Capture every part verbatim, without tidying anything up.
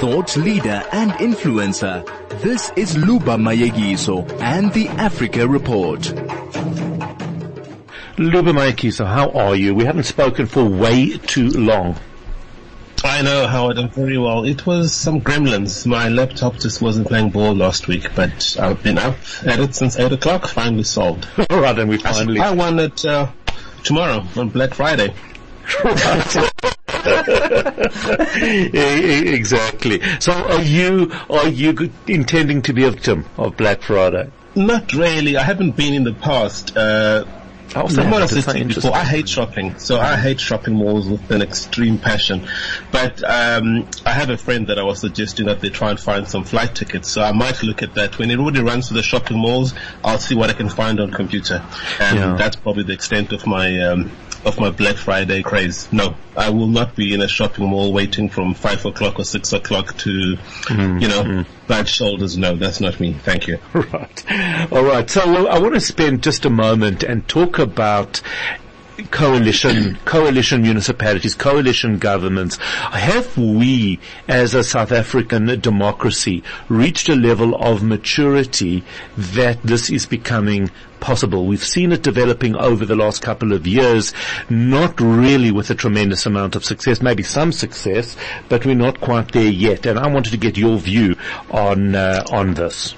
thought leader and influencer. This is Luba Mayekiso and the Africa Report. Luba Mayekiso, how are you? We haven't spoken for way too long. I know, Howard, I'm very well. It was some gremlins. My laptop just wasn't playing ball last week, but I've been up at it since eight o'clock, finally solved. All right, then we finally... I won it uh, tomorrow on Black Friday. Exactly. So are you, are you intending to be a victim of Black Friday? Not really. I haven't been in the past. Uh, I, before. I hate shopping, so I hate shopping malls with an extreme passion. But um, I have a friend that I was suggesting that they try and find some flight tickets, so I might look at that. When everybody runs to the shopping malls, I'll see what I can find on computer, and yeah. That's probably the extent of my um, of my Black Friday craze. No, I will not be in a shopping mall waiting from five o'clock or six o'clock to, mm, you know, mm. bad shoulders. No, that's not me. Thank you. Right. All right. So well, I want to spend just a moment and talk about coalition, coalition municipalities, coalition governments. Have we, as a South African democracy, reached a level of maturity that this is becoming possible? We've seen it developing over the last couple of years, not really with a tremendous amount of success, maybe some success, but we're not quite there yet. And I wanted to get your view on, uh, on this.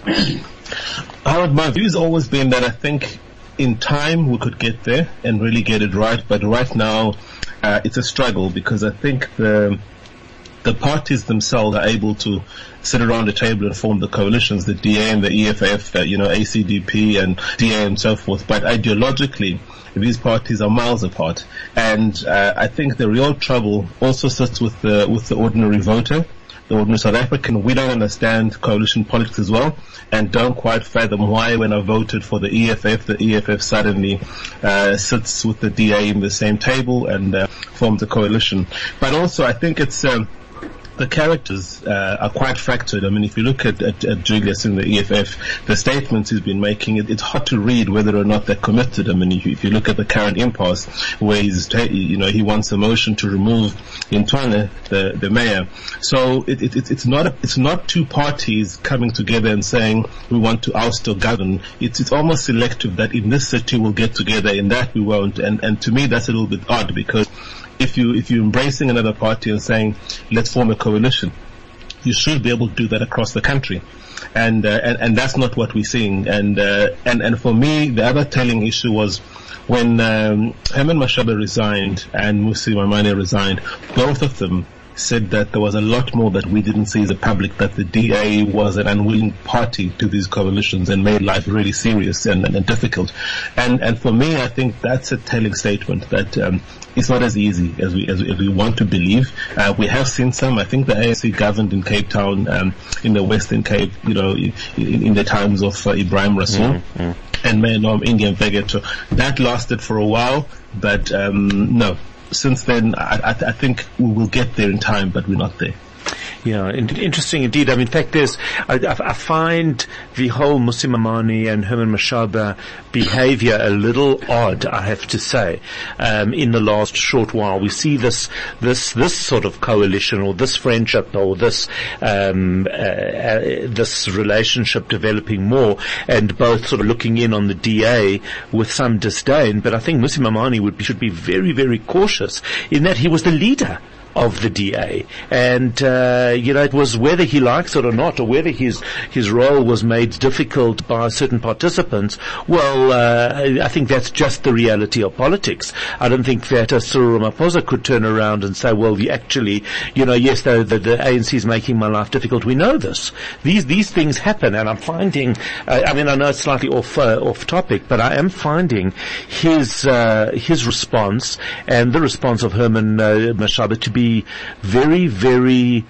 Howard, my view has always been that I think in time we could get there and really get it right, but right now uh, it's a struggle because I think the the parties themselves are able to sit around the table and form the coalitions, the D A and the E F F, uh, you know, A C D P and D A and so forth, but ideologically these parties are miles apart, and uh, I think the real trouble also sits with the with the ordinary voter. The ordinary South African, we don't understand coalition politics as well, and don't quite fathom why when I voted for the E F F, the E F F suddenly uh, sits with the D A in the same table and uh, forms a coalition. But also I think it's um, the characters uh, are quite fractured. I mean, if you look at, at, at Julius in the E F F, the statements he's been making, it, it's hard to read whether or not they're committed. I mean, if you, if you look at the current impasse, where he's, you know, he wants a motion to remove Intwana, the the mayor. So it, it, it's not a, it's not two parties coming together and saying we want to oust or govern. It's it's almost selective that in this city we'll get together, in that we won't. And and to me that's a little bit odd, because if you if you're embracing another party and saying let's form a coalition, you should be able to do that across the country, and uh, and, and that's not what we're seeing. And uh, and and for me, the other telling issue was when um, Herman Mashaba resigned and Mmusi Maimane resigned. Both of them said that there was a lot more that we didn't see as a public, that the D A was an unwilling party to these coalitions and made life really serious and, and, and difficult. And and for me, I think that's a telling statement that um, it's not as easy as we as we, as we want to believe. Uh, we have seen some. I think the A N C governed in Cape Town, um, in the Western Cape, you know, in, in the times of uh, Ibrahim Rasool. Mm-hmm. And Mayor Noam Indian Begeto. That lasted for a while, but um, no. Since then, I, I, I think we will get there in time, but we're not there. Yeah, interesting indeed. I mean, in fact, there's, I, I find the whole Mmusi Maimane and Herman Mashaba behavior a little odd, I have to say, um, in the last short while. We see this, this, this sort of coalition or this friendship or this, um, uh, uh, this relationship developing more, and both sort of looking in on the D A with some disdain. But I think Mmusi Maimane would be, should be very, very cautious in that he was the leader of the D A, and uh, you know, it was whether he likes it or not, or whether his his role was made difficult by certain participants. Well, uh, I think that's just the reality of politics. I don't think that uh, Cyril Ramaphosa could turn around and say, well, you actually, you know, yes, the, the, the A N C is making my life difficult. We know this. These these things happen, and I'm finding. Uh, I mean, I know it's slightly off uh, off topic, but I am finding his uh, his response and the response of Herman uh, Mashaba to be very, very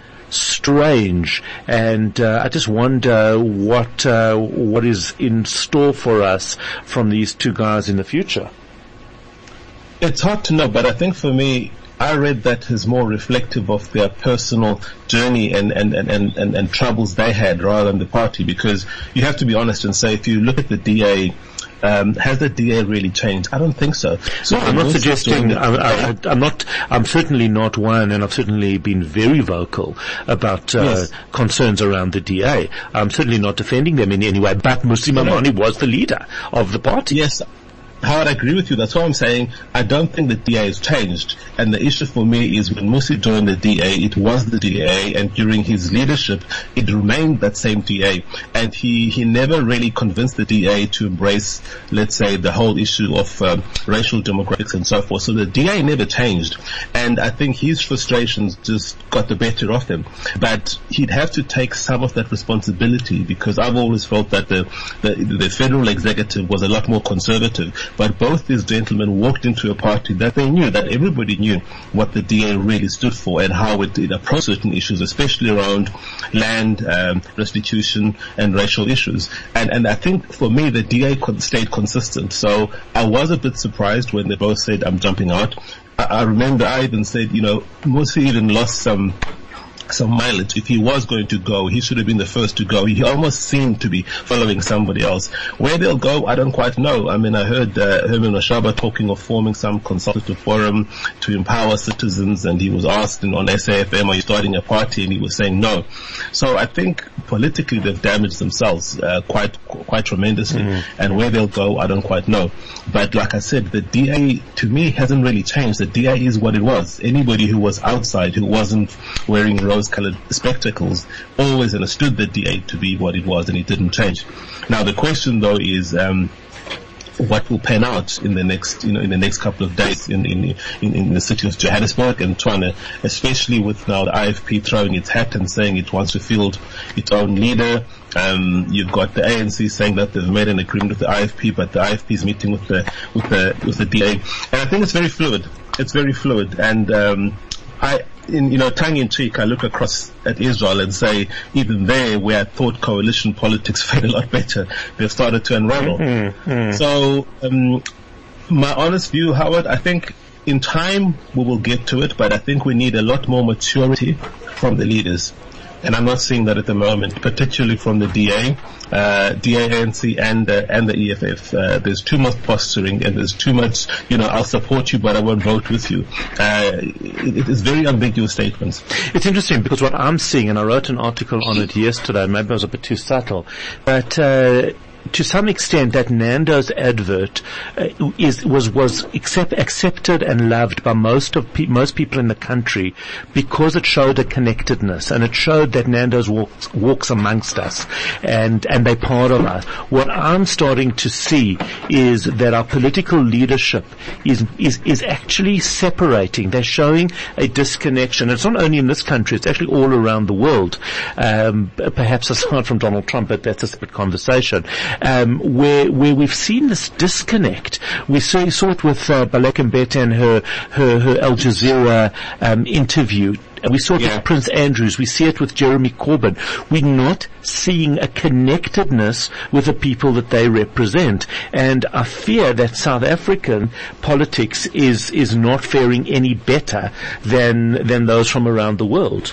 strange, and uh, I just wonder what uh, what is in store for us from these two guys in the future. It's hard to know, but I think for me, I read that as more reflective of their personal journey and, and, and, and, and, and troubles they had rather than the party, because you have to be honest and say, if you look at the D A, Um, has the D A really changed? I don't think so. so no, I'm not suggesting, I, I, I'm not, I'm certainly not one, and I've certainly been very vocal about uh, yes. concerns around the D A. I'm certainly not defending them in any way, but Mmusi Maimane was the leader of the party. Yes. Howard, I agree with you. That's why I'm saying I don't think the D A has changed. And the issue for me is when Mmusi joined the D A, it was the D A, and during his leadership, it remained that same D A. And he, he never really convinced the D A to embrace, let's say, the whole issue of um, racial demographics and so forth. So the D A never changed. And I think his frustrations just got the better of him. But he'd have to take some of that responsibility, because I've always felt that the, the, the federal executive was a lot more conservative. But both these gentlemen walked into a party that they knew, that everybody knew what the D A really stood for and how it, it approached certain issues, especially around land, um, restitution and racial issues. And, and I think for me, the D A con- stayed consistent. So I was a bit surprised when they both said, I'm jumping out. I, I remember I even said, you know, Mmusi even lost some some mileage. If he was going to go, he should have been the first to go. He almost seemed to be following somebody else. Where they'll go, I don't quite know. I mean, I heard uh, Herman Mashaba talking of forming some consultative forum to empower citizens, and he was asked on S A F M, are you starting a party? And he was saying no. So I think politically they've damaged themselves uh, quite quite tremendously. Mm-hmm. And where they'll go, I don't quite know. But like I said, the D A to me hasn't really changed. The D A is what it was. Anybody who was outside, who wasn't wearing rose-colored spectacles, always understood the D A to be what it was, and it didn't change. Now the question though is, um, what will pan out in the next, you know, in the next couple of days in, in, in, in the city of Johannesburg and Tshwane, especially with now the I F P throwing its hat and saying it wants to field its own leader. Um, you've got the A N C saying that they've made an agreement with the I F P, but the I F P is meeting with the, with the, with the D A. And I think it's very fluid. It's very fluid. And, um, I, in, you know, tongue in cheek, I look across at Israel and say, even there where I thought coalition politics fared a lot better, they've started to unravel. Mm-hmm, mm-hmm. So, um, my honest view, Howard, I think in time we will get to it, but I think we need a lot more maturity from the leaders. And I'm not seeing that at the moment, particularly from the D A, uh, D A, A N C and, uh, and the E F F. Uh, there's too much posturing and there's too much, you know, I'll support you but I won't vote with you. Uh, it, it is very ambiguous statements. It's interesting because what I'm seeing, and I wrote an article on it yesterday, maybe I was a bit too subtle, but, uh, to some extent that Nando's advert uh, is was was accept, accepted and loved by most of pe- most people in the country because it showed a connectedness and it showed that Nando's walks walks amongst us and and they're part of us. What I'm starting to see is that our political leadership is is is actually separating. They're showing a disconnection. It's not only in this country; it's actually all around the world. Um, perhaps aside from Donald Trump, but that's a separate conversation. Um, where where we've seen this disconnect. We saw, saw it with uh, Baleka Mbete and her her, her Al Jazeera um, interview. We saw it yeah. with Prince Andrews. We see it with Jeremy Corbyn. We're not seeing a connectedness with the people that they represent. And I fear that South African politics is is not faring any better than than those from around the world.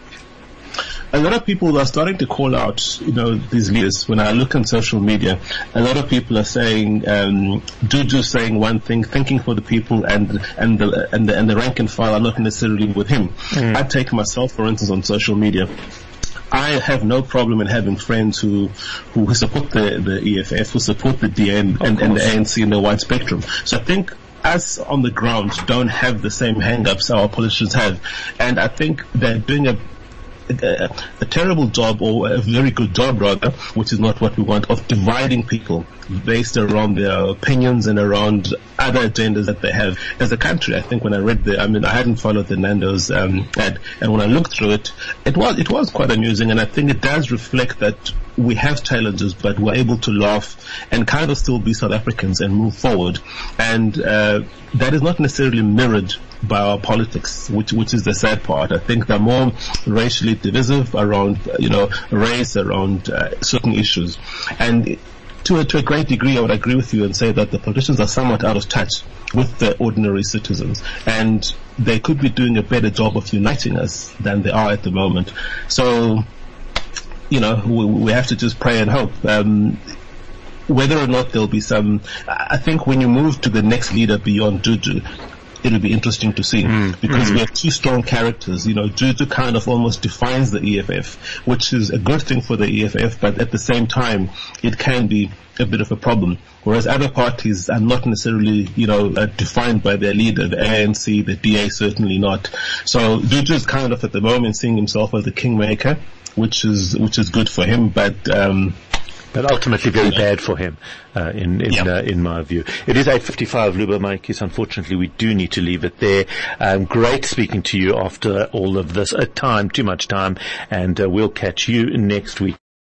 A lot of people are starting to call out, you know, these leaders. When I look on social media, a lot of people are saying, um, Juju saying one thing, thinking for the people, and and the and the and the rank and file are not necessarily with him. Mm. I take myself, for instance, on social media. I have no problem in having friends who who support the the E F F, who support the D A and, and, and the A N C and the wide spectrum. So I think us on the ground don't have the same hang-ups our politicians have, and I think they're doing a A, a terrible job, or a very good job rather, which is not what we want, of dividing people based around their opinions and around other agendas that they have as a country. I think when I read the, I mean, I hadn't followed the Nando's um, ad, and when I looked through it, it was it was quite amusing, and I think it does reflect that we have challenges, but we're able to laugh and kind of still be South Africans and move forward, and uh, that is not necessarily mirrored by our politics, which which is the sad part. I think they're more racially divisive around, you know, race, around uh, certain issues, and to a, to a great degree, I would agree with you and say that the politicians are somewhat out of touch with the ordinary citizens, and they could be doing a better job of uniting us than they are at the moment. So, you know, we, we have to just pray and hope. Um, whether or not there'll be some, I think when you move to the next leader beyond Juju, it'll be interesting to see mm, because mm. we have two strong characters. You know, Juju kind of almost defines the E F F, which is a good thing for the E F F, but at the same time, it can be a bit of a problem. Whereas other parties are not necessarily, you know, uh, defined by their leader, the A N C, the D A certainly not. So Juju is kind of at the moment seeing himself as the kingmaker, which is, which is good for him, but, um, But ultimately very bad for him, uh, in, in, yeah. uh, in my view. It is eight fifty-five, Luba Maikis. Unfortunately, we do need to leave it there. Um, great speaking to you after all of this. A time, too much time, and uh, we'll catch you next week.